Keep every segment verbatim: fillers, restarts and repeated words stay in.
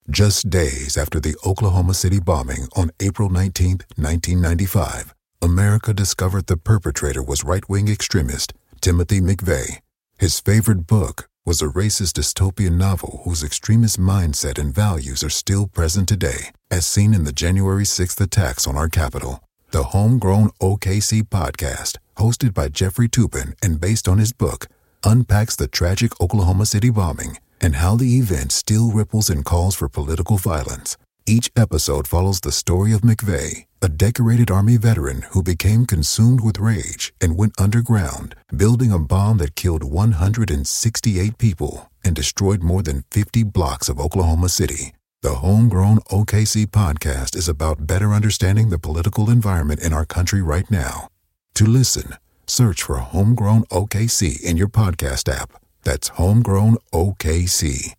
Just days after the Oklahoma City bombing on April nineteenth, nineteen ninety-five, America discovered the perpetrator was right-wing extremist Timothy McVeigh. His favorite book was a racist dystopian novel whose extremist mindset and values are still present today, as seen in the January sixth attacks on our Capitol. The Homegrown O K C podcast, hosted by Jeffrey Toobin and based on his book, unpacks the tragic Oklahoma City bombing and how the event still ripples and calls for political violence. Each episode follows the story of McVeigh, a decorated Army veteran who became consumed with rage and went underground, building a bomb that killed one hundred sixty-eight people and destroyed more than fifty blocks of Oklahoma City. The Homegrown O K C podcast is about better understanding the political environment in our country right now. To listen, search for Homegrown O K C in your podcast app. That's Homegrown O K C.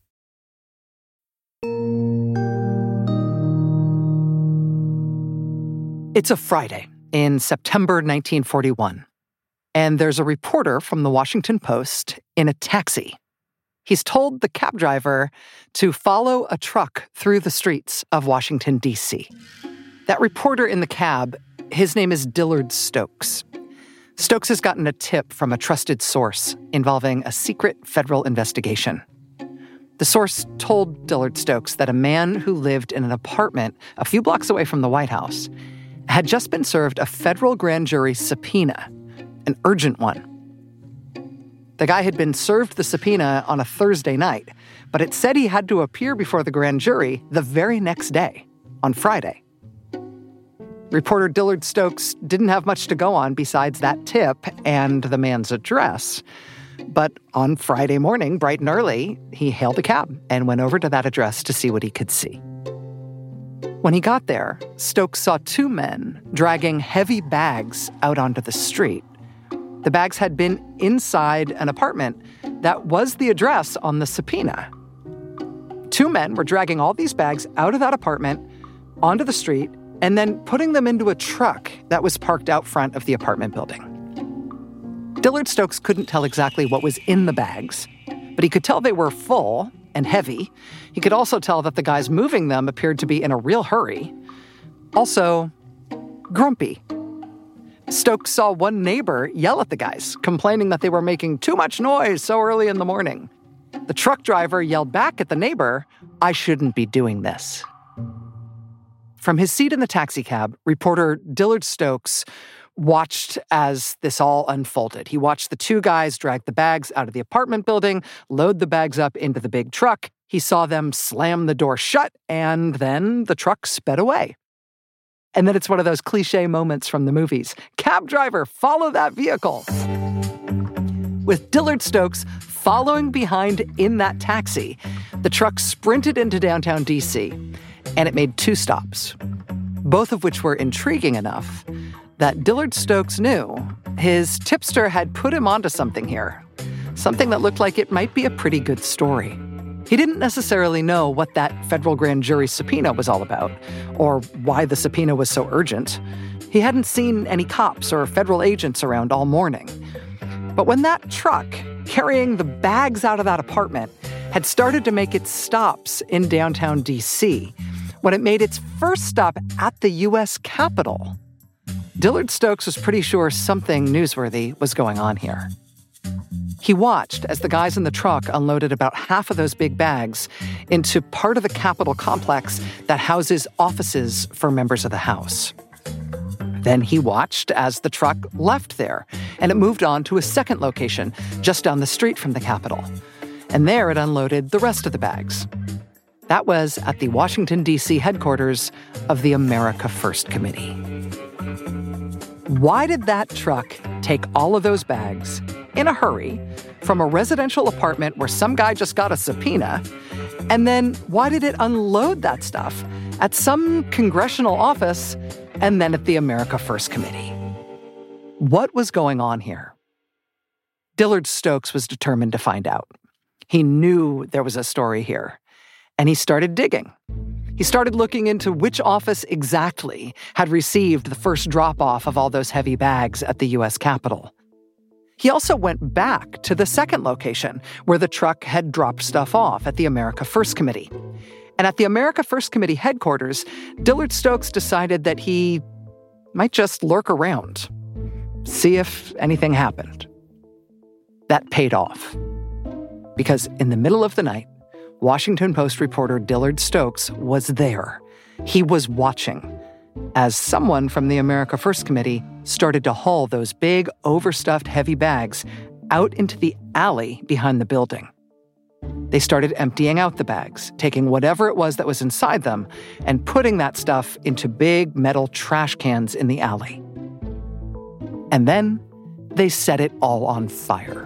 It's a Friday in September nineteen forty-one, and there's a reporter from the Washington Post in a taxi. He's told the cab driver to follow a truck through the streets of Washington, D C. That reporter in the cab, his name is Dillard Stokes. Stokes has gotten a tip from a trusted source involving a secret federal investigation. The source told Dillard Stokes that a man who lived in an apartment a few blocks away from the White House had just been served a federal grand jury subpoena, an urgent one. The guy had been served the subpoena on a Thursday night, but it said he had to appear before the grand jury the very next day, on Friday. Reporter Dillard Stokes didn't have much to go on besides that tip and the man's address. But on Friday morning, bright and early, he hailed a cab and went over to that address to see what he could see. When he got there, Stokes saw two men dragging heavy bags out onto the street. The bags had been inside an apartment that was the address on the subpoena. Two men were dragging all these bags out of that apartment onto the street and then putting them into a truck that was parked out front of the apartment building. Dillard Stokes couldn't tell exactly what was in the bags, but he could tell they were full and heavy. He could also tell that the guys moving them appeared to be in a real hurry. Also, grumpy. Stokes saw one neighbor yell at the guys, complaining that they were making too much noise so early in the morning. The truck driver yelled back at the neighbor, "I shouldn't be doing this." From his seat in the taxicab, reporter Dillard Stokes watched as this all unfolded. He watched the two guys drag the bags out of the apartment building, load the bags up into the big truck. He saw them slam the door shut, and then the truck sped away. And then it's one of those cliche moments from the movies. Cab driver, follow that vehicle. With Dillard Stokes following behind in that taxi, the truck sprinted into downtown D C, and it made two stops, both of which were intriguing enough that Dillard Stokes knew his tipster had put him onto something here, something that looked like it might be a pretty good story. He didn't necessarily know what that federal grand jury subpoena was all about, or why the subpoena was so urgent. He hadn't seen any cops or federal agents around all morning. But when that truck, carrying the bags out of that apartment, had started to make its stops in downtown D C, when it made its first stop at the U S Capitol, Dillard Stokes was pretty sure something newsworthy was going on here. He watched as the guys in the truck unloaded about half of those big bags into part of the Capitol complex that houses offices for members of the House. Then he watched as the truck left there, and it moved on to a second location just down the street from the Capitol. And there it unloaded the rest of the bags. That was at the Washington, D C headquarters of the America First Committee. Why did that truck take all of those bags in a hurry from a residential apartment where some guy just got a subpoena? And then why did it unload that stuff at some congressional office and then at the America First Committee? What was going on here? Dillard Stokes was determined to find out. He knew there was a story here, and he started digging. He started looking into which office exactly had received the first drop-off of all those heavy bags at the U S Capitol. He also went back to the second location where the truck had dropped stuff off at the America First Committee. And at the America First Committee headquarters, Dillard Stokes decided that he might just lurk around, see if anything happened. That paid off. Because in the middle of the night, Washington Post reporter Dillard Stokes was there. He was watching as someone from the America First Committee started to haul those big, overstuffed, heavy bags out into the alley behind the building. They started emptying out the bags, taking whatever it was that was inside them, and putting that stuff into big metal trash cans in the alley. And then they set it all on fire.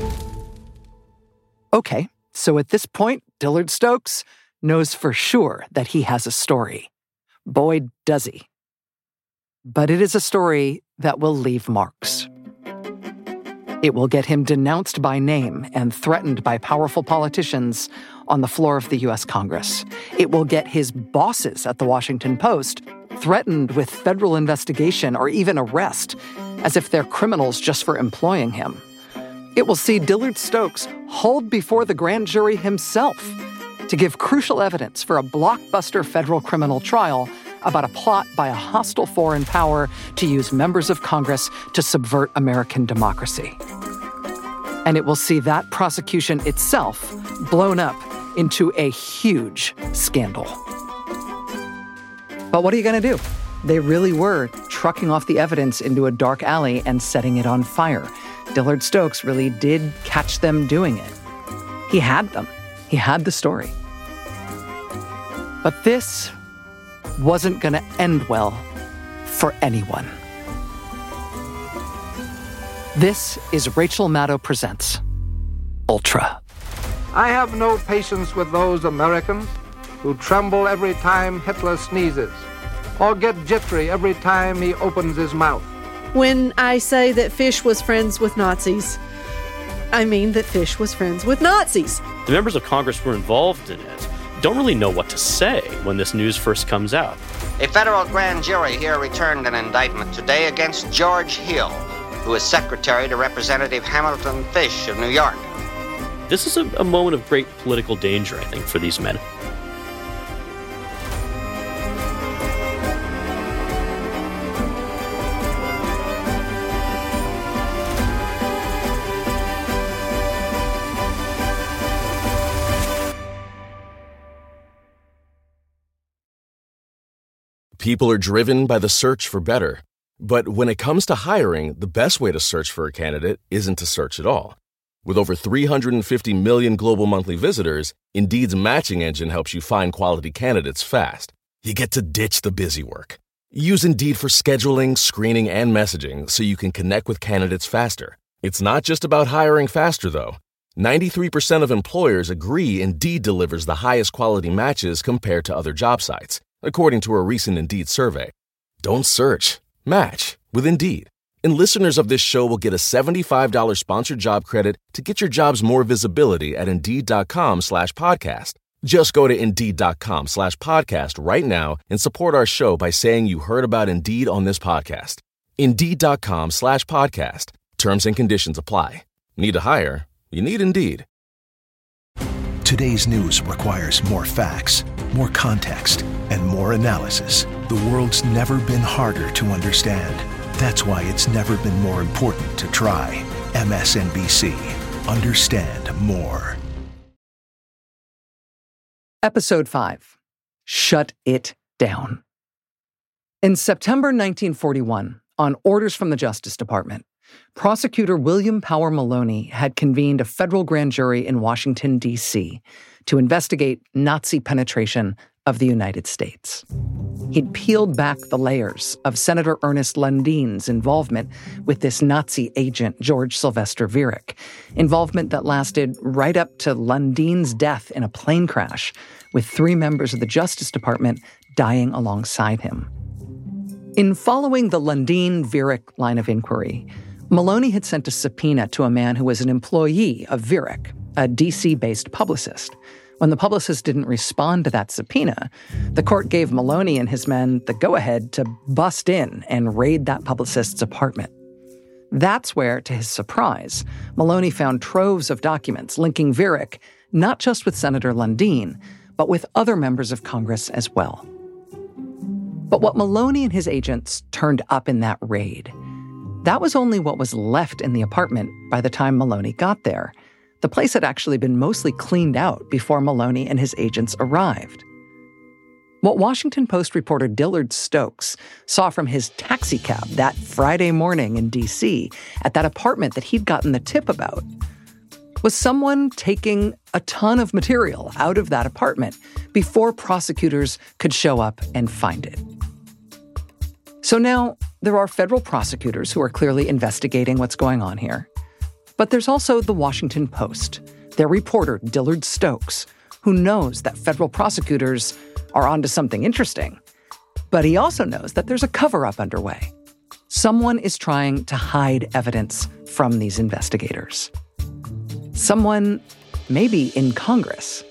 Okay, so at this point, Dillard Stokes knows for sure that he has a story. Boy, does he. But it is a story that will leave marks. It will get him denounced by name and threatened by powerful politicians on the floor of the U S Congress. It will get his bosses at the Washington Post threatened with federal investigation or even arrest, as if they're criminals just for employing him. It will see Dillard Stokes hauled before the grand jury himself to give crucial evidence for a blockbuster federal criminal trial about a plot by a hostile foreign power to use members of Congress to subvert American democracy. And it will see that prosecution itself blown up into a huge scandal. But what are you going to do? They really were trucking off the evidence into a dark alley and setting it on fire. Dillard Stokes really did catch them doing it. He had them. He had the story. But this wasn't going to end well for anyone. This is Rachel Maddow Presents Ultra. I have no patience with those Americans who tremble every time Hitler sneezes, or get jittery every time he opens his mouth. When I say that Fish was friends with Nazis, I mean that Fish was friends with Nazis. The members of Congress who were involved in it don't really know what to say when this news first comes out. A federal grand jury here returned an indictment today against George Hill, who is secretary to Representative Hamilton Fish of New York. This is a, a moment of great political danger, I think, for these men. People are driven by the search for better. But when it comes to hiring, the best way to search for a candidate isn't to search at all. With over three hundred fifty million global monthly visitors, Indeed's matching engine helps you find quality candidates fast. You get to ditch the busy work. Use Indeed for scheduling, screening, and messaging so you can connect with candidates faster. It's not just about hiring faster, though. ninety-three percent of employers agree Indeed delivers the highest quality matches compared to other job sites, according to a recent Indeed survey. Don't search. Match with Indeed. And listeners of this show will get a seventy-five dollars sponsored job credit to get your jobs more visibility at Indeed.com slash podcast. Just go to Indeed.com slash podcast right now and support our show by saying you heard about Indeed on this podcast. Indeed.com slash podcast. Terms and conditions apply. Need to hire? You need Indeed. Today's news requires more facts, more context, and more analysis. The world's never been harder to understand. That's why it's never been more important to try. M S N B C. Understand more. Episode five. Shut It Down. In September nineteen forty-one, on orders from the Justice Department, prosecutor William Power Maloney had convened a federal grand jury in Washington, D C to investigate Nazi penetration of the United States. He'd peeled back the layers of Senator Ernest Lundine's involvement with this Nazi agent, George Sylvester Viereck, involvement that lasted right up to Lundine's death in a plane crash, with three members of the Justice Department dying alongside him. In following the Lundine-Viereck line of inquiry, Maloney had sent a subpoena to a man who was an employee of Viereck, a D C-based publicist. When the publicist didn't respond to that subpoena, the court gave Maloney and his men the go-ahead to bust in and raid that publicist's apartment. That's where, to his surprise, Maloney found troves of documents linking Viereck not just with Senator Lundine, but with other members of Congress as well. But what Maloney and his agents turned up in that raid, that was only what was left in the apartment by the time Maloney got there. The place had actually been mostly cleaned out before Maloney and his agents arrived. What Washington Post reporter Dillard Stokes saw from his taxicab that Friday morning in D C at that apartment that he'd gotten the tip about was someone taking a ton of material out of that apartment before prosecutors could show up and find it. So now there are federal prosecutors who are clearly investigating what's going on here. But there's also the Washington Post, their reporter Dillard Stokes, who knows that federal prosecutors are onto something interesting. But he also knows that there's a cover-up underway. Someone is trying to hide evidence from these investigators. Someone maybe in Congress.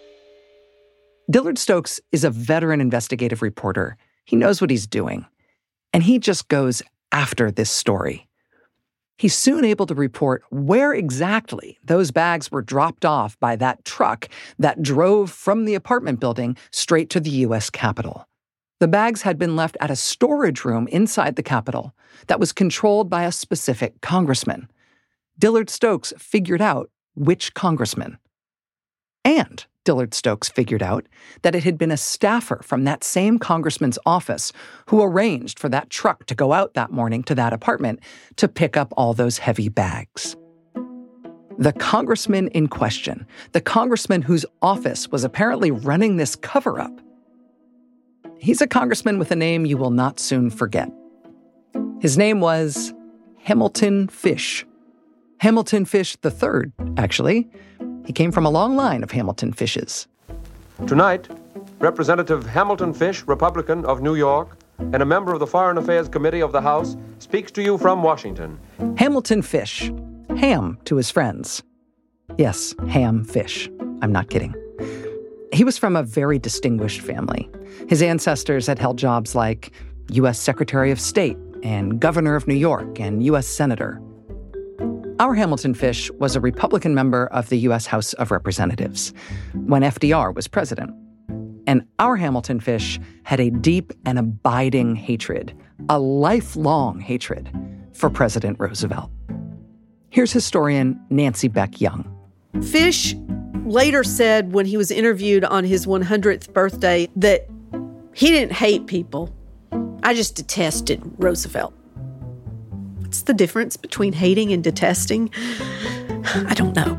Dillard Stokes is a veteran investigative reporter. He knows what he's doing. And he just goes after this story. He's soon able to report where exactly those bags were dropped off by that truck that drove from the apartment building straight to the U S Capitol. The bags had been left at a storage room inside the Capitol that was controlled by a specific congressman. Dillard Stokes figured out which congressman. And Dillard Stokes figured out that it had been a staffer from that same congressman's office who arranged for that truck to go out that morning to that apartment to pick up all those heavy bags. The congressman in question, the congressman whose office was apparently running this cover-up, he's a congressman with a name you will not soon forget. His name was Hamilton Fish. Hamilton Fish the third, actually. He came from a long line of Hamilton Fishes. Tonight, Representative Hamilton Fish, Republican of New York, and a member of the Foreign Affairs Committee of the House, speaks to you from Washington. Hamilton Fish. Ham to his friends. Yes, Ham Fish. I'm not kidding. He was from a very distinguished family. His ancestors had held jobs like U S Secretary of State and Governor of New York and U S Senator. Our Hamilton Fish was a Republican member of the U S House of Representatives when F D R was president. And our Hamilton Fish had a deep and abiding hatred, a lifelong hatred, for President Roosevelt. Here's historian Nancy Beck Young. Fish later said when he was interviewed on his one hundredth birthday that he didn't hate people. I just detested Roosevelt. What's the difference between hating and detesting? I don't know.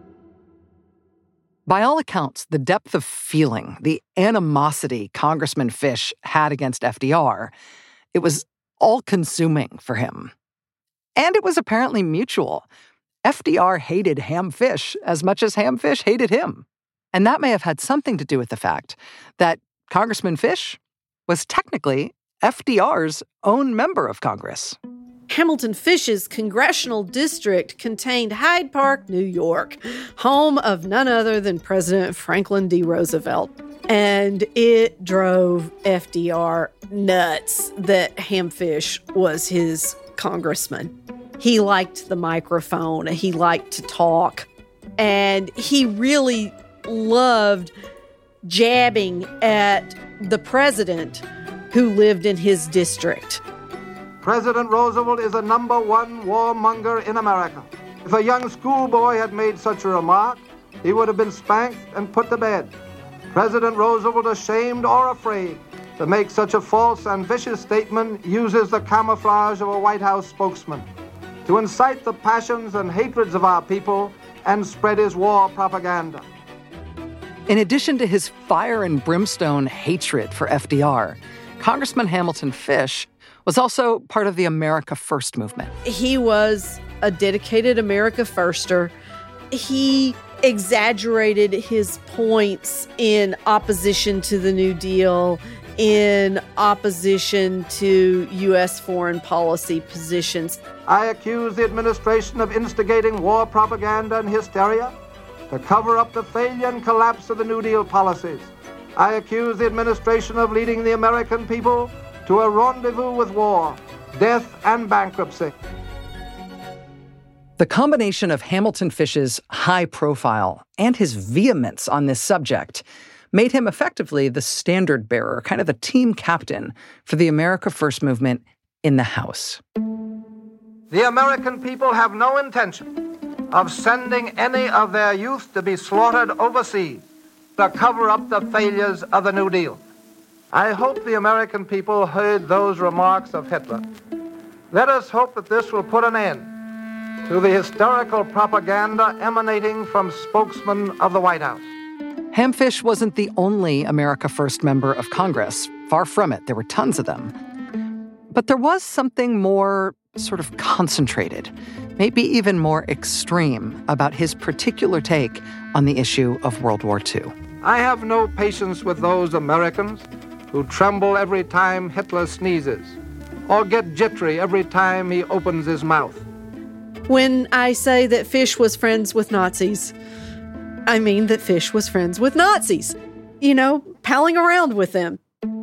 By all accounts, the depth of feeling, the animosity Congressman Fish had against F D R, it was all-consuming for him. And it was apparently mutual. F D R hated Ham Fish as much as Ham Fish hated him. And that may have had something to do with the fact that Congressman Fish was technically F D R's own member of Congress. Hamilton Fish's congressional district contained Hyde Park, New York, home of none other than President Franklin D. Roosevelt. And it drove F D R nuts that Ham Fish was his congressman. He liked the microphone, he liked to talk, and he really loved jabbing at the president who lived in his district. President Roosevelt is the number one warmonger in America. If a young schoolboy had made such a remark, he would have been spanked and put to bed. President Roosevelt, ashamed or afraid to make such a false and vicious statement, uses the camouflage of a White House spokesman to incite the passions and hatreds of our people and spread his war propaganda. In addition to his fire and brimstone hatred for F D R, Congressman Hamilton Fish was also part of the America First movement. He was a dedicated America Firster. He exaggerated his points in opposition to the New Deal, in opposition to U S foreign policy positions. I accuse the administration of instigating war propaganda and hysteria to cover up the failure and collapse of the New Deal policies. I accuse the administration of leading the American people to a rendezvous with war, death, and bankruptcy. The combination of Hamilton Fish's high profile and his vehemence on this subject made him effectively the standard bearer, kind of the team captain for the America First movement in the House. The American people have no intention of sending any of their youth to be slaughtered overseas to cover up the failures of the New Deal. I hope the American people heard those remarks of Hitler. Let us hope that this will put an end to the hysterical propaganda emanating from spokesmen of the White House. Ham Fish wasn't the only America First member of Congress. Far from it. There were tons of them. But there was something more sort of concentrated, maybe even more extreme about his particular take on the issue of World War Two. I have no patience with those Americans who tremble every time Hitler sneezes or get jittery every time he opens his mouth. When I say that Fish was friends with Nazis, I mean that Fish was friends with Nazis, you know, palling around with them.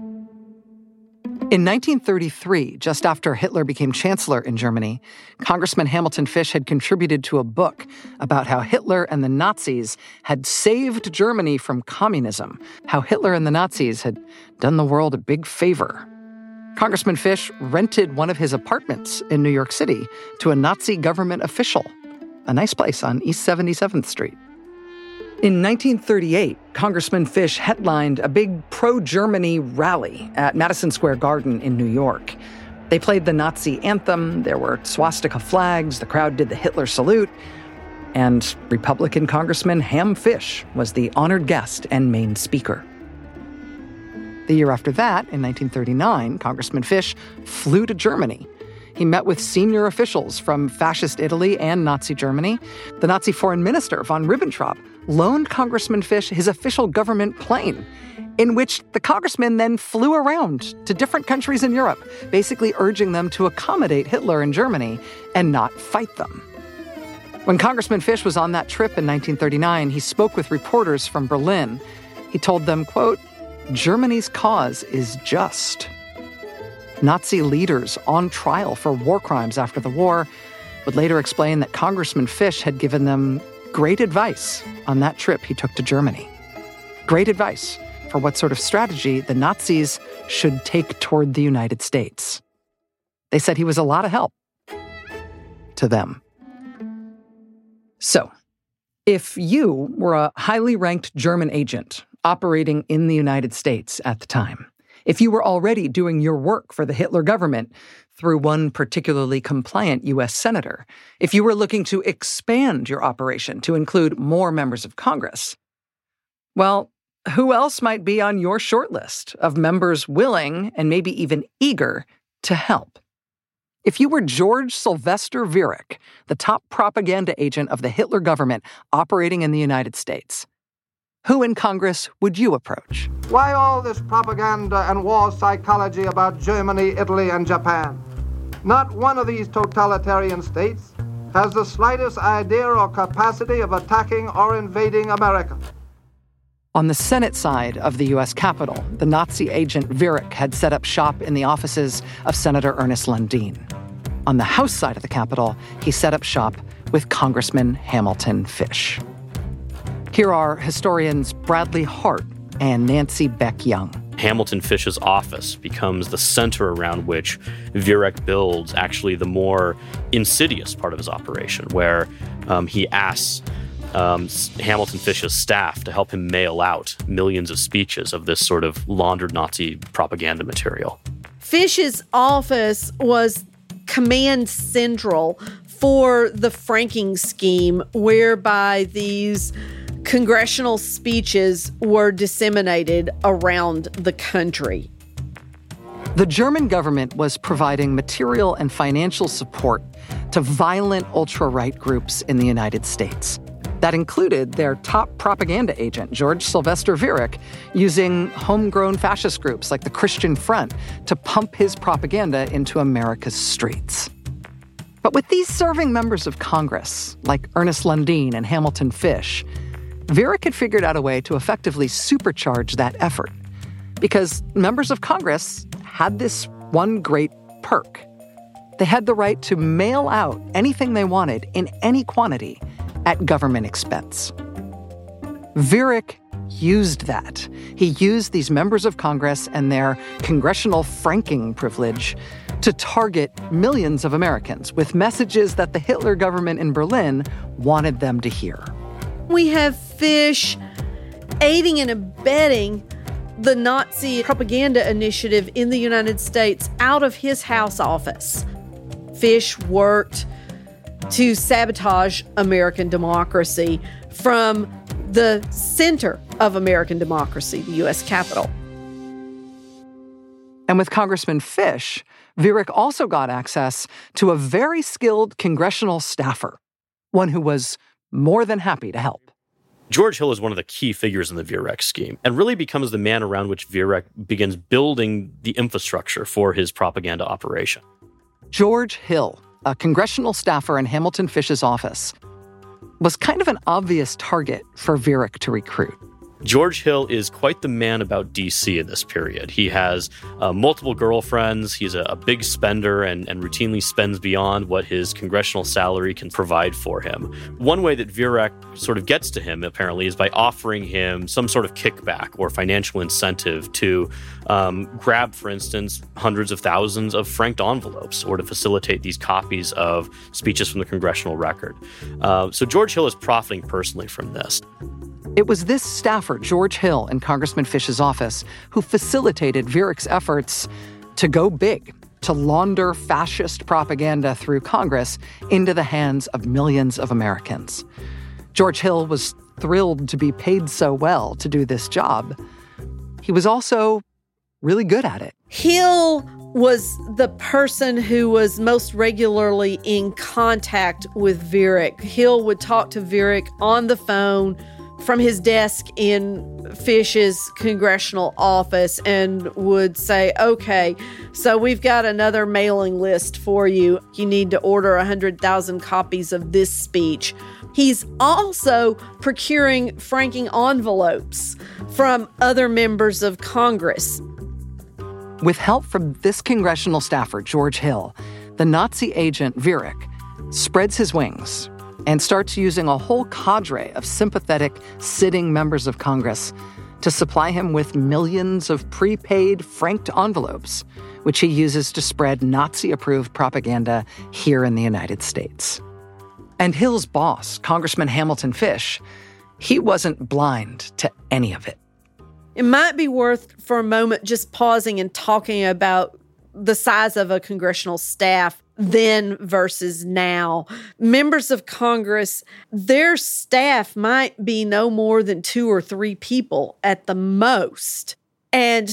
In nineteen thirty-three, just after Hitler became chancellor in Germany, Congressman Hamilton Fish had contributed to a book about how Hitler and the Nazis had saved Germany from communism, how Hitler and the Nazis had done the world a big favor. Congressman Fish rented one of his apartments in New York City to a Nazi government official, a nice place on East seventy-seventh Street. In nineteen thirty-eight, Congressman Fish headlined a big pro-Germany rally at Madison Square Garden in New York. They played the Nazi anthem, there were swastika flags, the crowd did the Hitler salute, and Republican Congressman Ham Fish was the honored guest and main speaker. The year after that, in nineteen thirty-nine, Congressman Fish flew to Germany. He met with senior officials from fascist Italy and Nazi Germany. The Nazi foreign minister, von Ribbentrop, loaned Congressman Fish his official government plane, in which the congressman then flew around to different countries in Europe, basically urging them to accommodate Hitler in Germany and not fight them. When Congressman Fish was on that trip in nineteen thirty-nine, he spoke with reporters from Berlin. He told them, quote, "Germany's cause is just." Nazi leaders on trial for war crimes after the war would later explain that Congressman Fish had given them great advice on that trip he took to Germany. Great advice for what sort of strategy the Nazis should take toward the United States. They said he was a lot of help to them. So, if you were a highly ranked German agent operating in the United States at the time, if you were already doing your work for the Hitler government through one particularly compliant U S senator, if you were looking to expand your operation to include more members of Congress, well, who else might be on your short list of members willing and maybe even eager to help? If you were George Sylvester Viereck, the top propaganda agent of the Hitler government operating in the United States, who in Congress would you approach? Why all this propaganda and war psychology about Germany, Italy, and Japan? Not one of these totalitarian states has the slightest idea or capacity of attacking or invading America. On the Senate side of the U S Capitol, the Nazi agent Viereck had set up shop in the offices of Senator Ernest Lundin. On the House side of the Capitol, he set up shop with Congressman Hamilton Fish. Here are historians Bradley Hart and Nancy Beck Young. Hamilton Fish's office becomes the center around which Viereck builds actually the more insidious part of his operation, where um, he asks um, Hamilton Fish's staff to help him mail out millions of speeches of this sort of laundered Nazi propaganda material. Fish's office was command central for the franking scheme, whereby these congressional speeches were disseminated around the country. The German government was providing material and financial support to violent ultra-right groups in the United States. That included their top propaganda agent, George Sylvester Viereck, using homegrown fascist groups like the Christian Front to pump his propaganda into America's streets. But with these serving members of Congress, like Ernest Lundin and Hamilton Fish, Viereck had figured out a way to effectively supercharge that effort, because members of Congress had this one great perk. They had the right to mail out anything they wanted in any quantity at government expense. Viereck used that. He used these members of Congress and their congressional franking privilege to target millions of Americans with messages that the Hitler government in Berlin wanted them to hear. We have Fish aiding and abetting the Nazi propaganda initiative in the United States out of his house office. Fish worked to sabotage American democracy from the center of American democracy, the U S Capitol. And with Congressman Fish, Viereck also got access to a very skilled congressional staffer, one who was more than happy to help. George Hill is one of the key figures in the Viereck scheme and really becomes the man around which Viereck begins building the infrastructure for his propaganda operation. George Hill, a congressional staffer in Hamilton Fish's office, was kind of an obvious target for Viereck to recruit. George Hill is quite the man about D C in this period. He has uh, multiple girlfriends. He's a, a big spender and, and routinely spends beyond what his congressional salary can provide for him. One way that Viereck sort of gets to him, apparently, is by offering him some sort of kickback or financial incentive to um, grab, for instance, hundreds of thousands of franked envelopes or to facilitate these copies of speeches from the congressional record. Uh, so George Hill is profiting personally from this. It was this staffer, George Hill, in Congressman Fish's office, who facilitated Viereck's efforts to go big, to launder fascist propaganda through Congress into the hands of millions of Americans. George Hill was thrilled to be paid so well to do this job. He was also really good at it. Hill was the person who was most regularly in contact with Viereck. Hill would talk to Viereck on the phone from his desk in Fish's congressional office and would say, okay, so we've got another mailing list for you. You need to order one hundred thousand copies of this speech. He's also procuring franking envelopes from other members of Congress. With help from this congressional staffer, George Hill, the Nazi agent Viereck spreads his wings and starts using a whole cadre of sympathetic sitting members of Congress to supply him with millions of prepaid franked envelopes, which he uses to spread Nazi-approved propaganda here in the United States. And Hill's boss, Congressman Hamilton Fish, he wasn't blind to any of it. It might be worth for a moment just pausing and talking about the size of a congressional staff then versus now. Members of Congress, their staff might be no more than two or three people at the most. And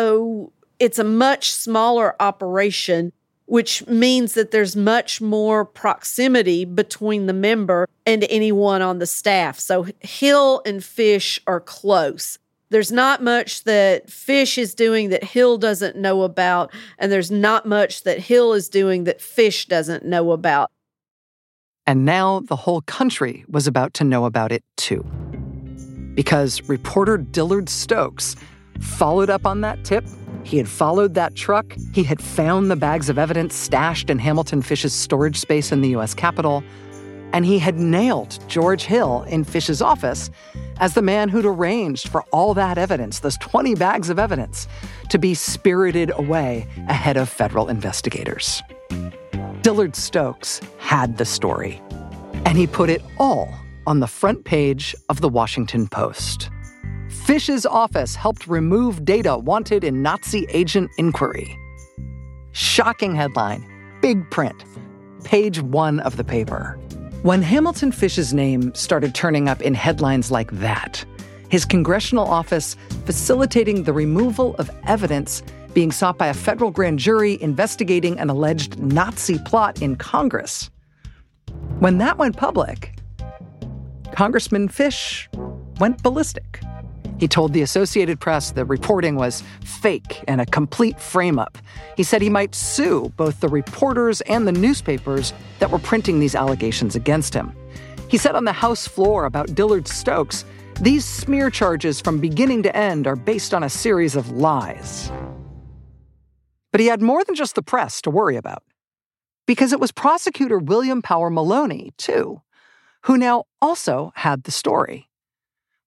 so it's a much smaller operation, which means that there's much more proximity between the member and anyone on the staff. So Hill and Fish are close. There's not much that Fish is doing that Hill doesn't know about, and there's not much that Hill is doing that Fish doesn't know about. And now the whole country was about to know about it too. Because reporter Dillard Stokes followed up on that tip. He had followed that truck. He had found the bags of evidence stashed in Hamilton Fish's storage space in the U S Capitol. And he had nailed George Hill in Fish's office as the man who'd arranged for all that evidence, those twenty bags of evidence, to be spirited away ahead of federal investigators. Dillard Stokes had the story, and he put it all on the front page of the Washington Post. Fish's office helped remove data wanted in Nazi agent inquiry. Shocking headline, big print, page one of the paper. When Hamilton Fish's name started turning up in headlines like that, his congressional office facilitating the removal of evidence being sought by a federal grand jury investigating an alleged Nazi plot in Congress, when that went public, Congressman Fish went ballistic. He told the Associated Press the reporting was fake and a complete frame-up. He said he might sue both the reporters and the newspapers that were printing these allegations against him. He said on the House floor about Dillard Stokes, these smear charges from beginning to end are based on a series of lies. But he had more than just the press to worry about, because it was prosecutor William Power Maloney, too, who now also had the story.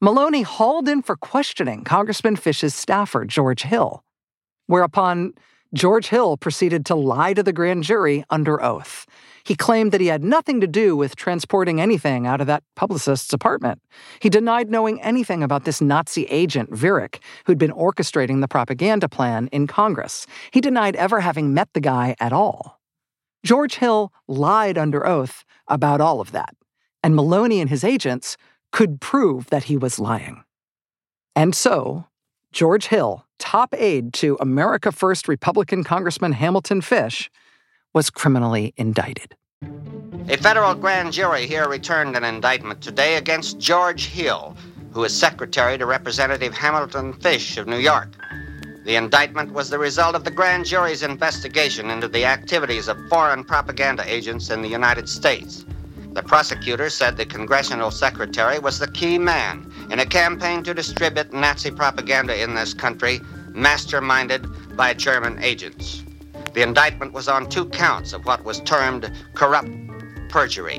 Maloney hauled in for questioning Congressman Fish's staffer, George Hill, whereupon George Hill proceeded to lie to the grand jury under oath. He claimed that he had nothing to do with transporting anything out of that publicist's apartment. He denied knowing anything about this Nazi agent, Viereck, who'd been orchestrating the propaganda plan in Congress. He denied ever having met the guy at all. George Hill lied under oath about all of that, and Maloney and his agents could prove that he was lying. And so, George Hill, top aide to America First Republican Congressman Hamilton Fish, was criminally indicted. A federal grand jury here returned an indictment today against George Hill, who is secretary to Representative Hamilton Fish of New York. The indictment was the result of the grand jury's investigation into the activities of foreign propaganda agents in the United States. The prosecutor said the congressional secretary was the key man in a campaign to distribute Nazi propaganda in this country, masterminded by German agents. The indictment was on two counts of what was termed corrupt perjury.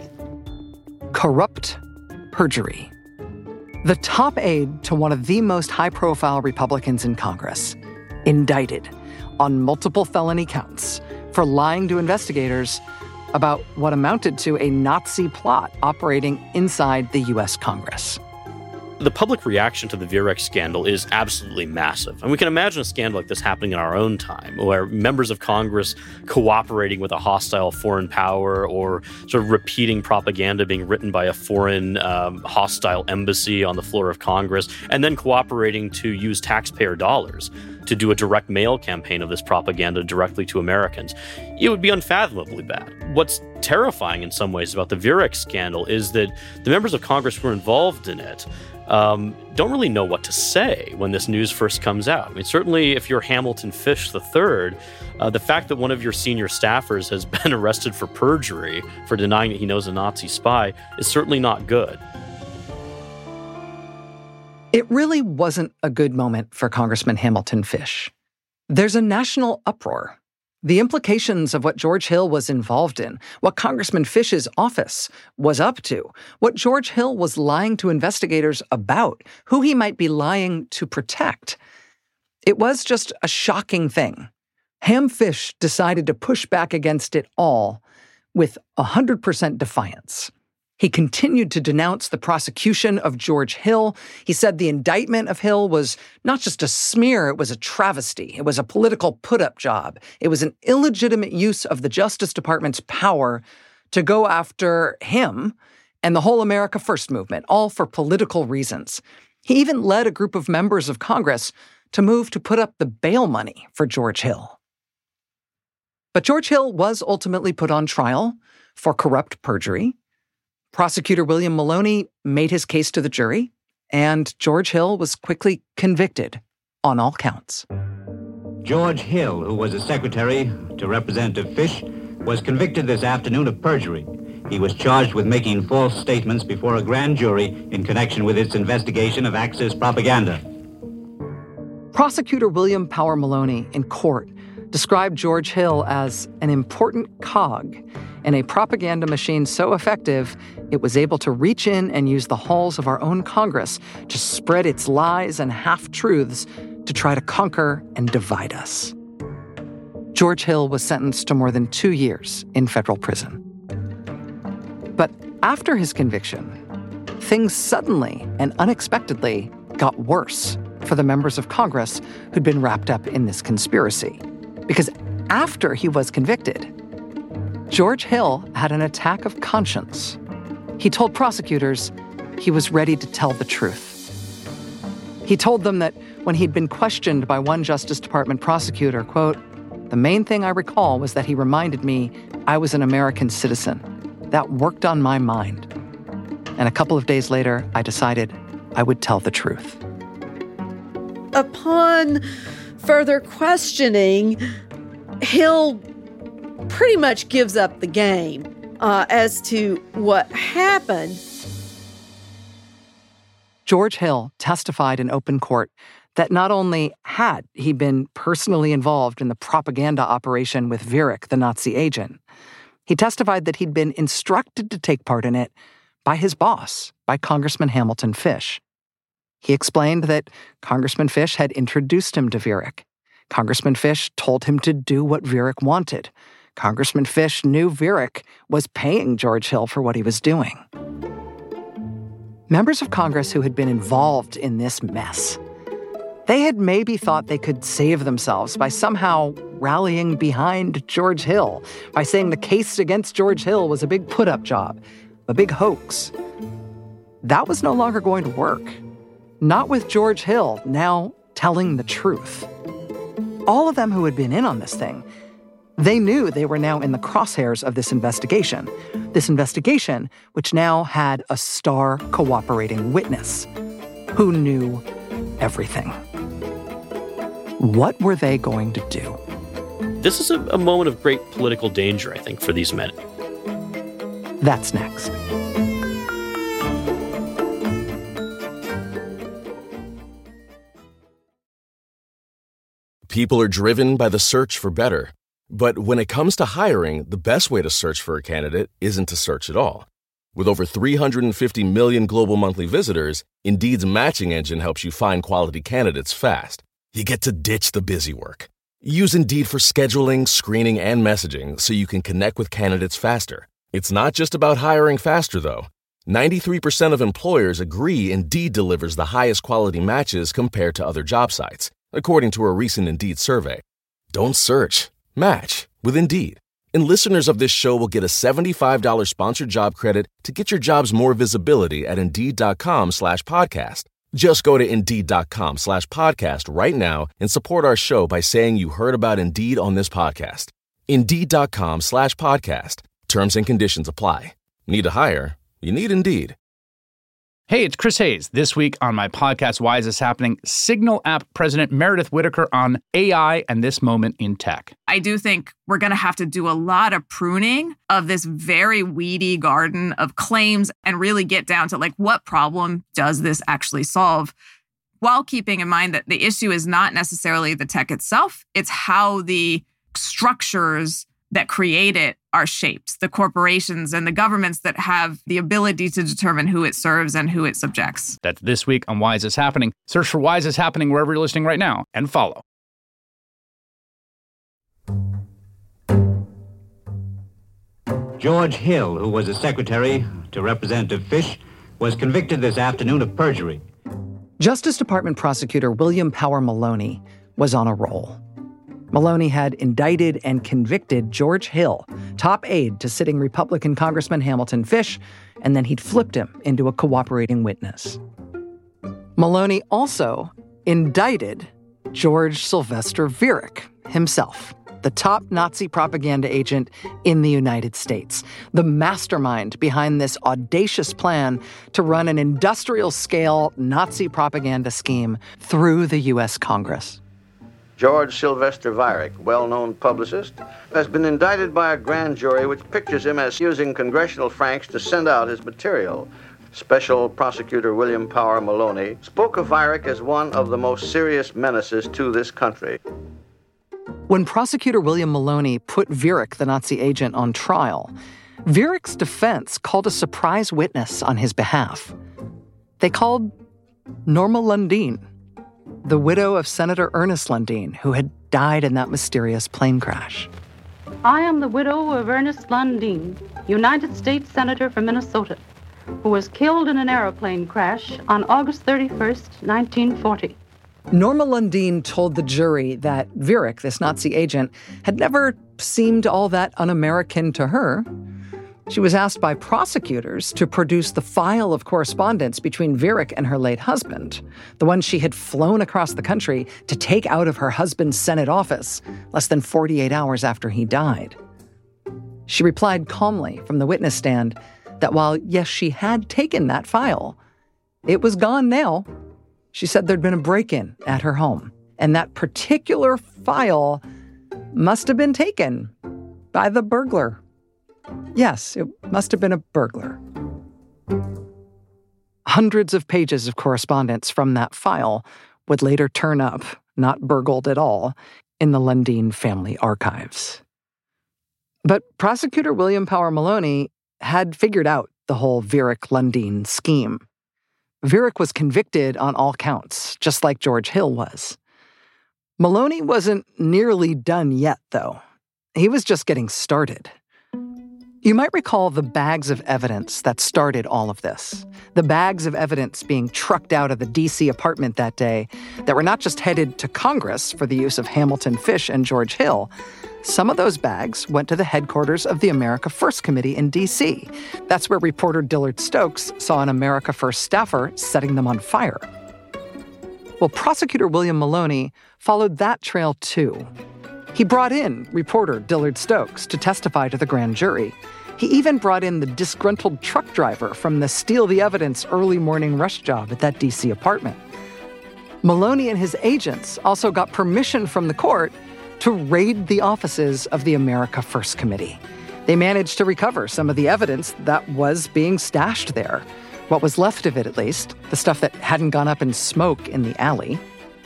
Corrupt perjury. The top aide to one of the most high-profile Republicans in Congress, indicted on multiple felony counts for lying to investigators about what amounted to a Nazi plot operating inside the U S Congress. The public reaction to the Viereck scandal is absolutely massive. And we can imagine a scandal like this happening in our own time, where members of Congress cooperating with a hostile foreign power or sort of repeating propaganda being written by a foreign um, hostile embassy on the floor of Congress, and then cooperating to use taxpayer dollars to do a direct mail campaign of this propaganda directly to Americans. It would be unfathomably bad. What's terrifying in some ways about the Viereck scandal is that the members of Congress who were involved in it um, don't really know what to say when this news first comes out. I mean, certainly if you're Hamilton Fish the third, uh, the fact that one of your senior staffers has been arrested for perjury, for denying that he knows a Nazi spy, is certainly not good. It really wasn't a good moment for Congressman Hamilton Fish. There's a national uproar. The implications of what George Hill was involved in, what Congressman Fish's office was up to, what George Hill was lying to investigators about, who he might be lying to protect. It was just a shocking thing. Ham Fish decided to push back against it all with one hundred percent defiance. He continued to denounce the prosecution of George Hill. He said the indictment of Hill was not just a smear, it was a travesty. It was a political put-up job. It was an illegitimate use of the Justice Department's power to go after him and the whole America First movement, all for political reasons. He even led a group of members of Congress to move to put up the bail money for George Hill. But George Hill was ultimately put on trial for corrupt perjury. Prosecutor William Maloney made his case to the jury, and George Hill was quickly convicted on all counts. George Hill, who was a secretary to Representative Fish, was convicted this afternoon of perjury. He was charged with making false statements before a grand jury in connection with its investigation of Axis propaganda. Prosecutor William Power Maloney in court described George Hill as an important cog in a propaganda machine so effective it was able to reach in and use the halls of our own Congress to spread its lies and half-truths to try to conquer and divide us. George Hill was sentenced to more than two years in federal prison. But after his conviction, things suddenly and unexpectedly got worse for the members of Congress who'd been wrapped up in this conspiracy. Because after he was convicted, George Hill had an attack of conscience. He told prosecutors he was ready to tell the truth. He told them that when he'd been questioned by one Justice Department prosecutor, quote, "The main thing I recall was that he reminded me I was an American citizen. That worked on my mind. And a couple of days later, I decided I would tell the truth." Upon further questioning, Hill pretty much gives up the game uh, as to what happened. George Hill testified in open court that not only had he been personally involved in the propaganda operation with Viereck, the Nazi agent, he testified that he'd been instructed to take part in it by his boss, by Congressman Hamilton Fish. He explained that Congressman Fish had introduced him to Viereck. Congressman Fish told him to do what Viereck wanted. Congressman Fish knew Viereck was paying George Hill for what he was doing. Members of Congress who had been involved in this mess, they had maybe thought they could save themselves by somehow rallying behind George Hill, by saying the case against George Hill was a big put-up job, a big hoax. That was no longer going to work. Not with George Hill now telling the truth. All of them who had been in on this thing, they knew they were now in the crosshairs of this investigation. This investigation, which now had a star cooperating witness who knew everything. What were they going to do? This is a, a moment of great political danger, I think, for these men. That's next. People are driven by the search for better. But when it comes to hiring, the best way to search for a candidate isn't to search at all. With over three hundred fifty million global monthly visitors, Indeed's matching engine helps you find quality candidates fast. You get to ditch the busy work. Use Indeed for scheduling, screening, and messaging so you can connect with candidates faster. It's not just about hiring faster, though. ninety-three percent of employers agree Indeed delivers the highest quality matches compared to other job sites, according to a recent Indeed survey. Don't search. Match with Indeed. And listeners of this show will get a seventy-five dollars sponsored job credit to get your jobs more visibility at Indeed.com slash podcast. Just go to Indeed.com slash podcast right now and support our show by saying you heard about Indeed on this podcast. Indeed.com slash podcast. Terms and conditions apply. Need to hire? You need Indeed. Hey, it's Chris Hayes. This week on my podcast, Why Is This Happening? Signal app president Meredith Whittaker on A I and this moment in tech. I do think we're going to have to do a lot of pruning of this very weedy garden of claims and really get down to, like, what problem does this actually solve? While keeping in mind that the issue is not necessarily the tech itself, it's how the structures that create it are shaped, the corporations and the governments that have the ability to determine who it serves and who it subjects. That's this week on Why Is This Happening? Search for Why Is This Happening wherever you're listening right now and follow. George Hill, who was a secretary to Representative Fish, was convicted this afternoon of perjury. Justice Department prosecutor William Power Maloney was on a roll. Maloney had indicted and convicted George Hill, top aide to sitting Republican Congressman Hamilton Fish, and then he'd flipped him into a cooperating witness. Maloney also indicted George Sylvester Viereck himself, the top Nazi propaganda agent in the United States, the mastermind behind this audacious plan to run an industrial-scale Nazi propaganda scheme through the U S Congress. George Sylvester Viereck, well-known publicist, has been indicted by a grand jury which pictures him as using congressional francs to send out his material. Special Prosecutor William Power Maloney spoke of Viereck as one of the most serious menaces to this country. When Prosecutor William Maloney put Viereck, the Nazi agent, on trial, Viereck's defense called a surprise witness on his behalf. They called Norma Lundin, the widow of Senator Ernest Lundin, who had died in that mysterious plane crash. I am the widow of Ernest Lundin, United States Senator from Minnesota, who was killed in an airplane crash on August thirty-first, nineteen forty. Norma Lundin told the jury that Viereck, this Nazi agent, had never seemed all that un-American to her. She was asked by prosecutors to produce the file of correspondence between Viereck and her late husband, the one she had flown across the country to take out of her husband's Senate office less than forty-eight hours after he died. She replied calmly from the witness stand that while, yes, she had taken that file, it was gone now. She said there'd been a break-in at her home, and that particular file must have been taken by the burglar. Yes, it must have been a burglar. Hundreds of pages of correspondence from that file would later turn up, not burgled at all, in the Lundin family archives. But Prosecutor William Power Maloney had figured out the whole Viereck-Lundin scheme. Viereck was convicted on all counts, just like George Hill was. Maloney wasn't nearly done yet, though. He was just getting started. You might recall the bags of evidence that started all of this. The bags of evidence being trucked out of the D C apartment that day that were not just headed to Congress for the use of Hamilton Fish and George Hill. Some of those bags went to the headquarters of the America First Committee in D C. That's where reporter Dillard Stokes saw an America First staffer setting them on fire. Well, prosecutor William Maloney followed that trail too. He brought in reporter Dillard Stokes to testify to the grand jury. He even brought in the disgruntled truck driver from the steal the evidence early morning rush job at that D C apartment. Maloney and his agents also got permission from the court to raid the offices of the America First Committee. They managed to recover some of the evidence that was being stashed there. What was left of it, at least, the stuff that hadn't gone up in smoke in the alley.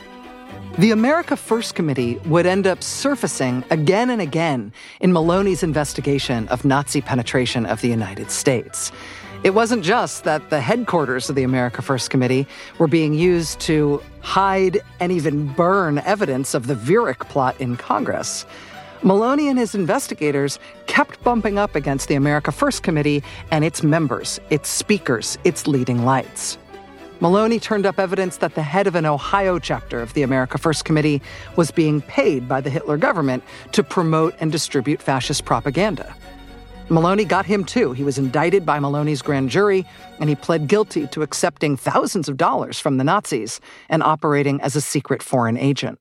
The America First Committee would end up surfacing again and again in Maloney's investigation of Nazi penetration of the United States. It wasn't just that the headquarters of the America First Committee were being used to hide and even burn evidence of the Viereck plot in Congress. Maloney and his investigators kept bumping up against the America First Committee and its members, its speakers, its leading lights. Maloney turned up evidence that the head of an Ohio chapter of the America First Committee was being paid by the Hitler government to promote and distribute fascist propaganda. Maloney got him too. He was indicted by Maloney's grand jury, and he pled guilty to accepting thousands of dollars from the Nazis and operating as a secret foreign agent.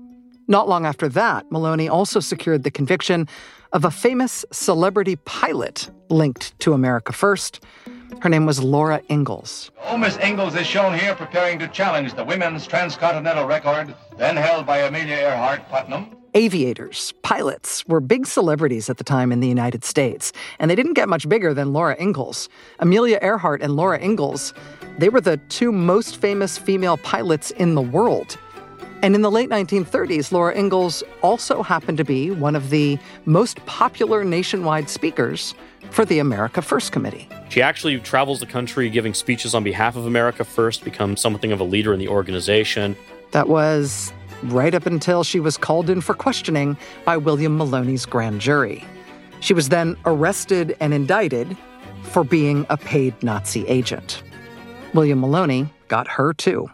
Not long after that, Maloney also secured the conviction of a famous celebrity pilot linked to America First. Her name was Laura Ingalls. Oh, Miss Ingalls is shown here preparing to challenge the women's transcontinental record, then held by Amelia Earhart Putnam. Aviators, pilots, were big celebrities at the time in the United States, and they didn't get much bigger than Laura Ingalls. Amelia Earhart and Laura Ingalls, they were the two most famous female pilots in the world. And in the late nineteen thirties, Laura Ingalls also happened to be one of the most popular nationwide speakers for the America First Committee. She actually travels the country giving speeches on behalf of America First, becomes something of a leader in the organization. That was right up until she was called in for questioning by William Maloney's grand jury. She was then arrested and indicted for being a paid Nazi agent. William Maloney got her too.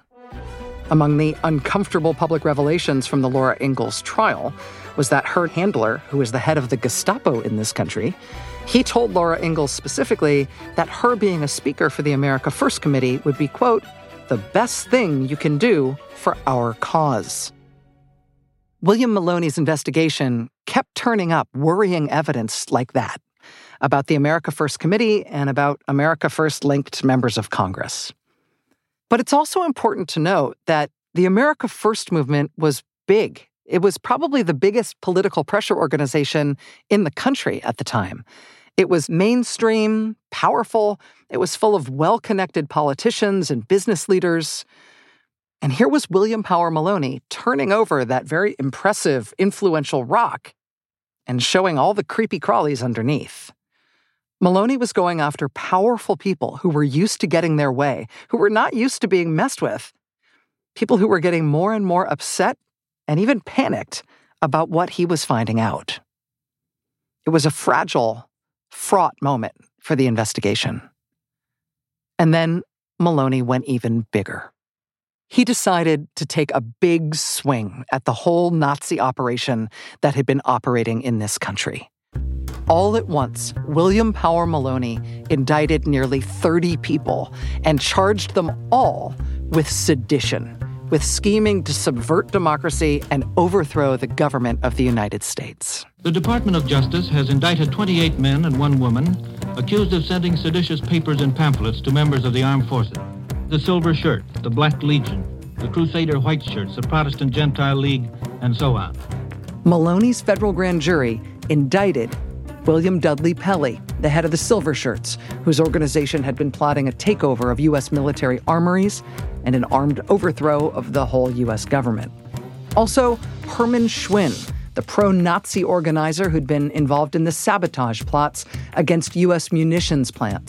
Among the uncomfortable public revelations from the Laura Ingalls trial was that her handler, who was the head of the Gestapo in this country, he told Laura Ingalls specifically that her being a speaker for the America First Committee would be, quote, the best thing you can do for our cause. William Maloney's investigation kept turning up worrying evidence like that about the America First Committee and about America First-linked members of Congress. But it's also important to note that the America First movement was big. It was probably the biggest political pressure organization in the country at the time. It was mainstream, powerful. It was full of well-connected politicians and business leaders. And here was William Power Maloney turning over that very impressive, influential rock and showing all the creepy crawlies underneath. Maloney was going after powerful people who were used to getting their way, who were not used to being messed with, people who were getting more and more upset and even panicked about what he was finding out. It was a fragile, fraught moment for the investigation. And then Maloney went even bigger. He decided to take a big swing at the whole Nazi operation that had been operating in this country. All at once, William Power Maloney indicted nearly thirty people and charged them all with sedition, with scheming to subvert democracy and overthrow the government of the United States. The Department of Justice has indicted twenty-eight men and one woman accused of sending seditious papers and pamphlets to members of the armed forces. The Silver Shirt, the Black Legion, the Crusader White Shirts, the Protestant Gentile League, and so on. Maloney's federal grand jury indicted William Dudley Pelley, the head of the Silver Shirts, whose organization had been plotting a takeover of U S military armories and an armed overthrow of the whole U S government. Also, Herman Schwinn, the pro-Nazi organizer who'd been involved in the sabotage plots against U S munitions plants.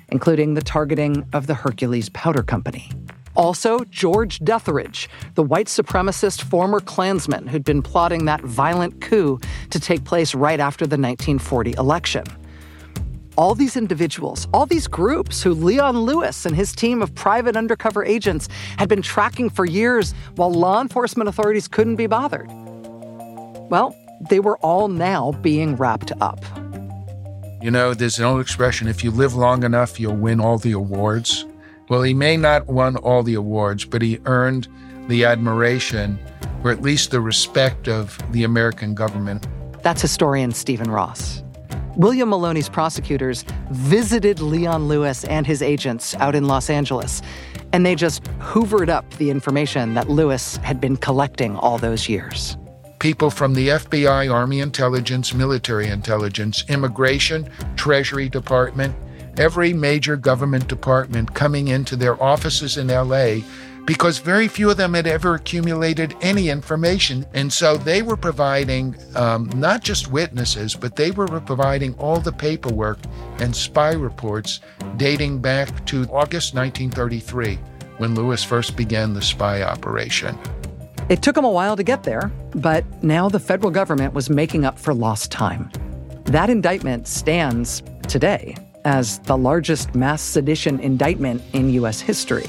including the targeting of the Hercules Powder Company. Also, George Deatherage, the white supremacist former Klansman who'd been plotting that violent coup to take place right after the nineteen forty election. All these individuals, all these groups who Leon Lewis and his team of private undercover agents had been tracking for years while law enforcement authorities couldn't be bothered. Well, they were all now being wrapped up. You know, there's an old expression, if you live long enough, you'll win all the awards. Well, he may not won all the awards, but he earned the admiration, or at least the respect of the American government. That's historian Stephen Ross. William Maloney's prosecutors visited Leon Lewis and his agents out in Los Angeles, and they just hoovered up the information that Lewis had been collecting all those years. People from the F B I, Army Intelligence, Military Intelligence, Immigration, Treasury Department, every major government department coming into their offices in L A because very few of them had ever accumulated any information. And so they were providing um, not just witnesses, but they were providing all the paperwork and spy reports dating back to August nineteen thirty-three, when Lewis first began the spy operation. It took them a while to get there, but now the federal government was making up for lost time. That indictment stands today as the largest mass sedition indictment in U S history.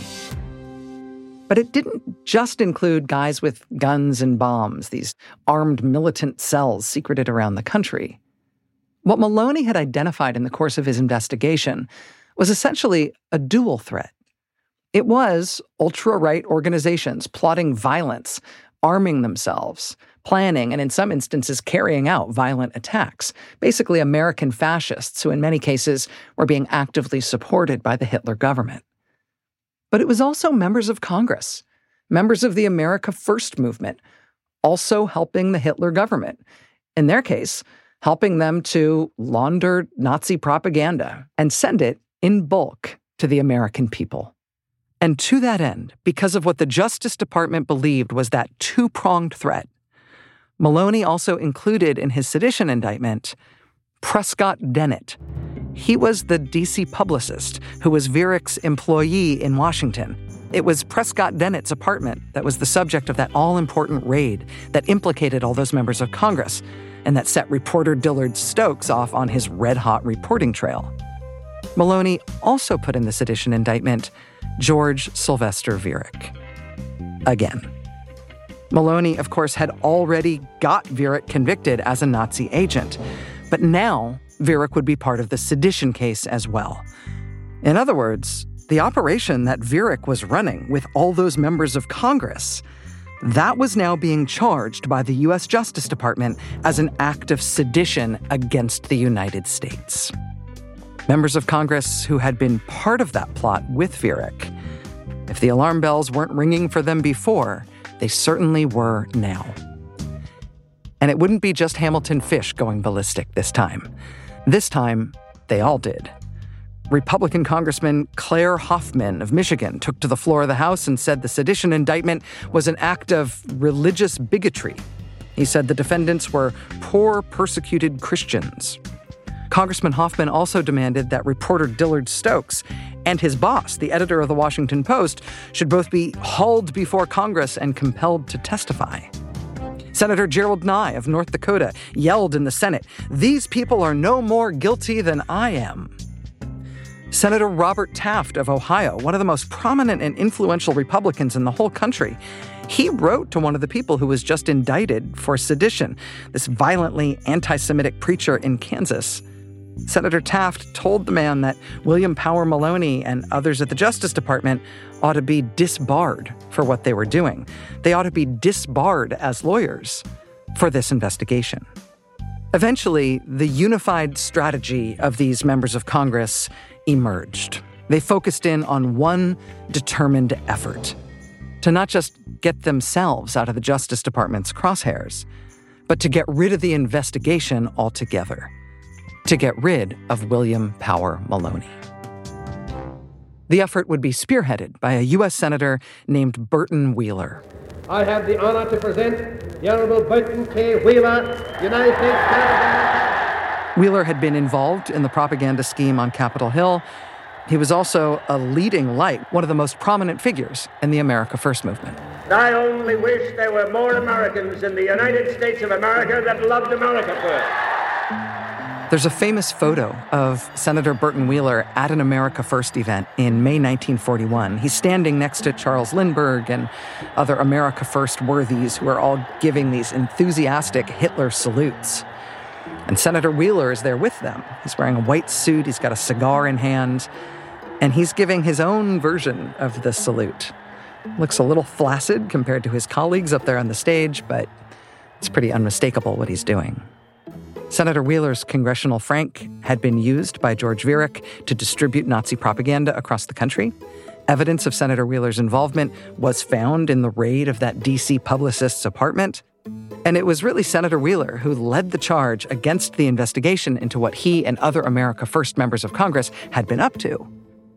But it didn't just include guys with guns and bombs, these armed militant cells secreted around the country. What Maloney had identified in the course of his investigation was essentially a dual threat. It was ultra-right organizations plotting violence, arming themselves, planning, and in some instances carrying out violent attacks, basically American fascists who in many cases were being actively supported by the Hitler government. But it was also members of Congress, members of the America First movement, also helping the Hitler government. In their case, helping them to launder Nazi propaganda and send it in bulk to the American people. And to that end, because of what the Justice Department believed was that two-pronged threat, Maloney also included in his sedition indictment Prescott Dennett. He was the D C publicist who was Viereck's employee in Washington. It was Prescott Dennett's apartment that was the subject of that all-important raid that implicated all those members of Congress and that set reporter Dillard Stokes off on his red-hot reporting trail. Maloney also put in the sedition indictment George Sylvester Viereck. Again. Maloney, of course, had already got Viereck convicted as a Nazi agent, but now Viereck would be part of the sedition case as well. In other words, the operation that Viereck was running with all those members of Congress, that was now being charged by the U S Justice Department as an act of sedition against the United States. Members of Congress who had been part of that plot with Viereck, if the alarm bells weren't ringing for them before, they certainly were now. And it wouldn't be just Hamilton Fish going ballistic this time. This time, they all did. Republican Congressman Claire Hoffman of Michigan took to the floor of the House and said the sedition indictment was an act of religious bigotry. He said the defendants were poor, persecuted Christians. Congressman Hoffman also demanded that reporter Dillard Stokes and his boss, the editor of the Washington Post, should both be hauled before Congress and compelled to testify. Senator Gerald Nye of North Dakota yelled in the Senate, "These people are no more guilty than I am." Senator Robert Taft of Ohio, one of the most prominent and influential Republicans in the whole country, he wrote to one of the people who was just indicted for sedition, this violently anti-Semitic preacher in Kansas. Senator Taft told the man that William Power Maloney and others at the Justice Department ought to be disbarred for what they were doing. They ought to be disbarred as lawyers for this investigation. Eventually, the unified strategy of these members of Congress emerged. They focused in on one determined effort, to not just get themselves out of the Justice Department's crosshairs, but to get rid of the investigation altogether, to get rid of William Power Maloney. The effort would be spearheaded by a U S Senator named Burton Wheeler. I have the honor to present the Honorable Burton K. Wheeler, United States Senator. Wheeler had been involved in the propaganda scheme on Capitol Hill. He was also a leading light, one of the most prominent figures in the America First movement. I only wish there were more Americans in the United States of America that loved America first. There's a famous photo of Senator Burton Wheeler at an America First event in May nineteen forty-one. He's standing next to Charles Lindbergh and other America First worthies who are all giving these enthusiastic Hitler salutes. And Senator Wheeler is there with them. He's wearing a white suit, he's got a cigar in hand, and he's giving his own version of the salute. Looks a little flaccid compared to his colleagues up there on the stage, but it's pretty unmistakable what he's doing. Senator Wheeler's congressional frank had been used by George Viereck to distribute Nazi propaganda across the country. Evidence of Senator Wheeler's involvement was found in the raid of that D C publicist's apartment. And it was really Senator Wheeler who led the charge against the investigation into what he and other America First members of Congress had been up to.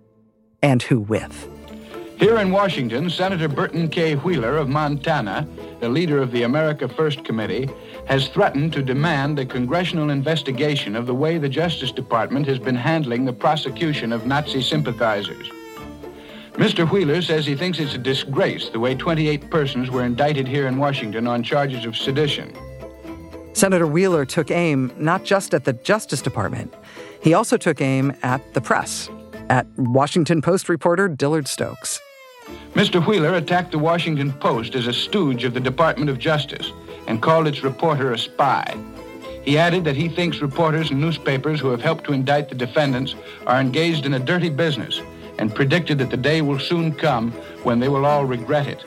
And who with. Here in Washington, Senator Burton K. Wheeler of Montana, the leader of the America First Committee, has threatened to demand a congressional investigation of the way the Justice Department has been handling the prosecution of Nazi sympathizers. Mister Wheeler says he thinks it's a disgrace the way twenty-eight persons were indicted here in Washington on charges of sedition. Senator Wheeler took aim not just at the Justice Department, he also took aim at the press, at Washington Post reporter Dillard Stokes. Mister Wheeler attacked the Washington Post as a stooge of the Department of Justice and called its reporter a spy. He added that he thinks reporters and newspapers who have helped to indict the defendants are engaged in a dirty business and predicted that the day will soon come when they will all regret it.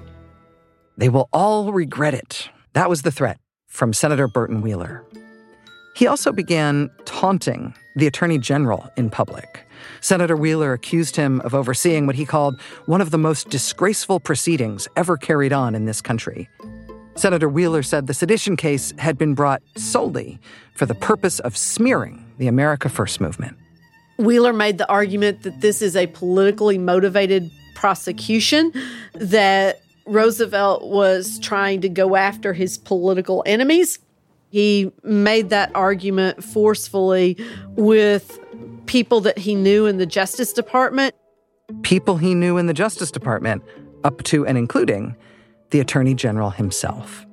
They will all regret it. That was the threat from Senator Burton Wheeler. He also began taunting the Attorney General in public. Senator Wheeler accused him of overseeing what he called one of the most disgraceful proceedings ever carried on in this country. Senator Wheeler said the sedition case had been brought solely for the purpose of smearing the America First movement. Wheeler made the argument that this is a politically motivated prosecution, that Roosevelt was trying to go after his political enemies. He made that argument forcefully with people that he knew in the Justice Department. People he knew in the Justice Department, up to and including the Attorney General himself.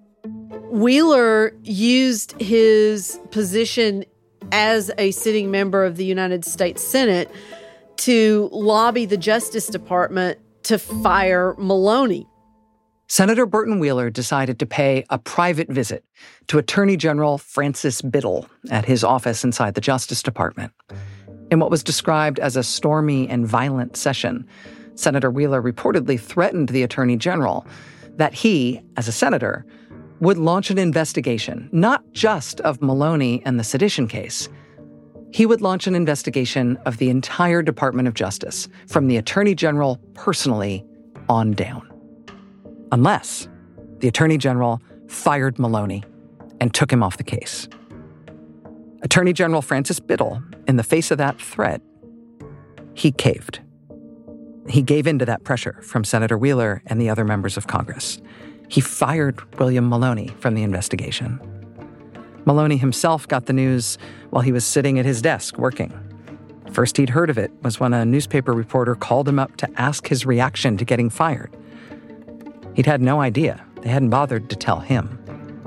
Wheeler used his position as a sitting member of the United States Senate to lobby the Justice Department to fire Maloney. Senator Burton Wheeler decided to pay a private visit to Attorney General Francis Biddle at his office inside the Justice Department. In what was described as a stormy and violent session, Senator Wheeler reportedly threatened the Attorney General that he, as a senator, would launch an investigation, not just of Maloney and the sedition case. He would launch an investigation of the entire Department of Justice, from the Attorney General personally on down. Unless the Attorney General fired Maloney and took him off the case. Attorney General Francis Biddle, in the face of that threat, he caved. He gave in to that pressure from Senator Wheeler and the other members of Congress. He fired William Maloney from the investigation. Maloney himself got the news while he was sitting at his desk working. First he'd heard of it was when a newspaper reporter called him up to ask his reaction to getting fired. He'd had no idea. They hadn't bothered to tell him.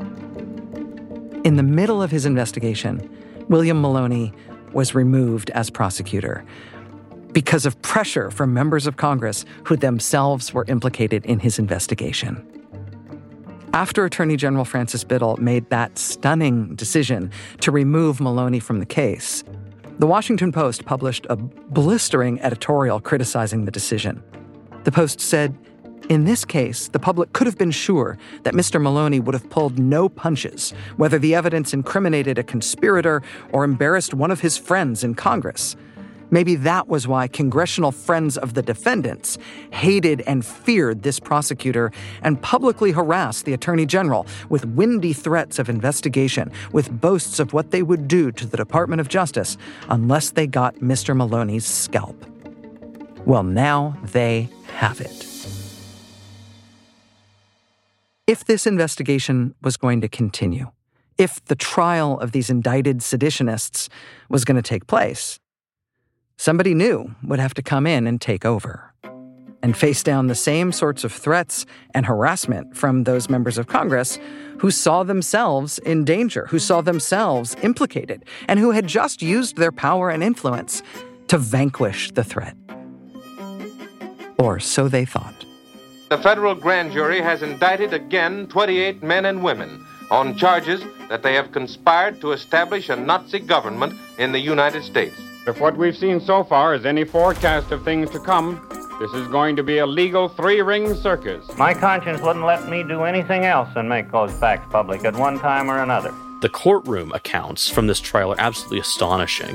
In the middle of his investigation, William Maloney was removed as prosecutor because of pressure from members of Congress who themselves were implicated in his investigation. After Attorney General Francis Biddle made that stunning decision to remove Maloney from the case, the Washington Post published a blistering editorial criticizing the decision. The Post said, "In this case, the public could have been sure that Mister Maloney would have pulled no punches, whether the evidence incriminated a conspirator or embarrassed one of his friends in Congress. Maybe that was why congressional friends of the defendants hated and feared this prosecutor and publicly harassed the Attorney General with windy threats of investigation, with boasts of what they would do to the Department of Justice unless they got Mister Maloney's scalp." Well, now they have it. If this investigation was going to continue, if the trial of these indicted seditionists was going to take place, somebody new would have to come in and take over and face down the same sorts of threats and harassment from those members of Congress who saw themselves in danger, who saw themselves implicated, and who had just used their power and influence to vanquish the threat. Or so they thought. The federal grand jury has indicted again twenty-eight men and women on charges that they have conspired to establish a Nazi government in the United States. If what we've seen so far is any forecast of things to come, this is going to be a legal three-ring circus. My conscience wouldn't let me do anything else than make those facts public at one time or another. The courtroom accounts from this trial are absolutely astonishing.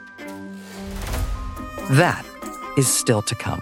That is still to come.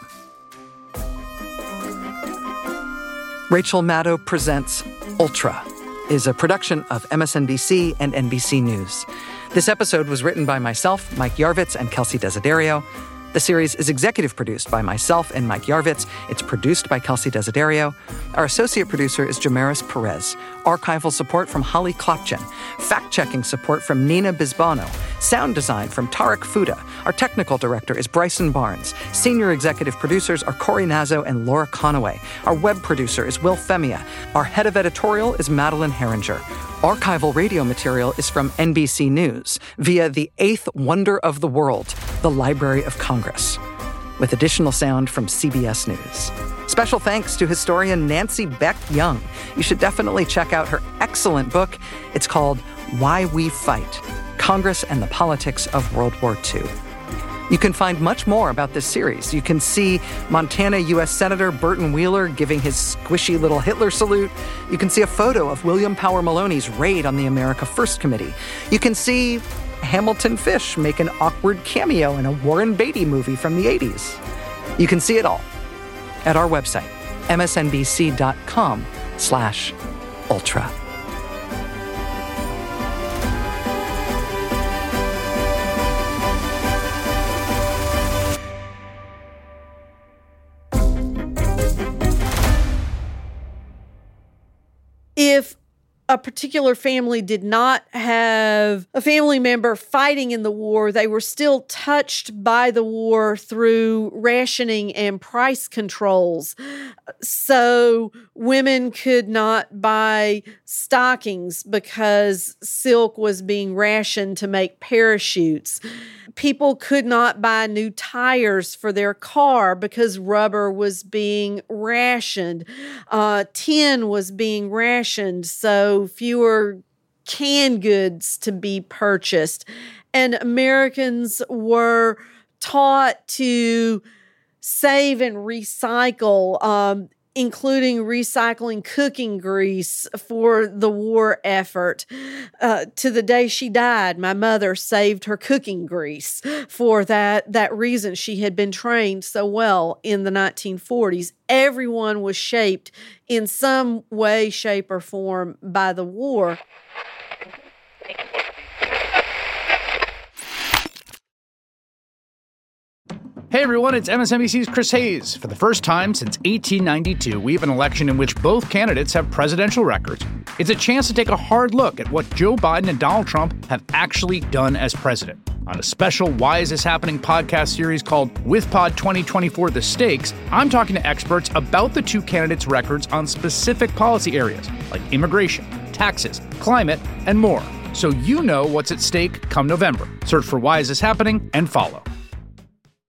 Rachel Maddow Presents Ultra is a production of M S N B C and N B C News. This episode was written by myself, Mike Yarvitz, and Kelsey Desiderio. The series is executive produced by myself and Mike Yarvitz. It's produced by Kelsey Desiderio. Our associate producer is Jamaris Perez. Archival support from Holly Klopchen. Fact-checking support from Nina Bisbano. Sound design from Tarek Fuda. Our technical director is Bryson Barnes. Senior executive producers are Corey Nazo and Laura Conaway. Our web producer is Will Femia. Our head of editorial is Madeline Herringer. Archival radio material is from N B C News via the eighth wonder of the world, the Library of Congress, with additional sound from C B S News. Special thanks to historian Nancy Beck Young. You should definitely check out her excellent book. It's called Why We Fight: Congress and the Politics of World War Two. You can find much more about this series. You can see Montana U S Senator Burton Wheeler giving his squishy little Hitler salute. You can see a photo of William Power Maloney's raid on the America First Committee. You can see Hamilton Fish make an awkward cameo in a Warren Beatty movie from the eighties. You can see it all at our website, msnbc.com slash ultra. If a particular family did not have a family member fighting in the war, they were still touched by the war through rationing and price controls. So women could not buy stockings because silk was being rationed to make parachutes. People could not buy new tires for their car because rubber was being rationed. Uh, tin was being rationed, so fewer canned goods to be purchased. And Americans were taught to save and recycle, um, including recycling cooking grease for the war effort. Uh, to the day she died, my mother saved her cooking grease for that, that reason. She had been trained so well in the nineteen forties. Everyone was shaped in some way, shape, or form by the war. Hey everyone, it's M S N B C's Chris Hayes. For the first time since eighteen ninety-two, we have an election in which both candidates have presidential records. It's a chance to take a hard look at what Joe Biden and Donald Trump have actually done as president. On a special Why Is This Happening podcast series called WithPod twenty twenty-four The Stakes, I'm talking to experts about the two candidates' records on specific policy areas like immigration, taxes, climate, and more. So you know what's at stake come November. Search for Why Is This Happening and follow.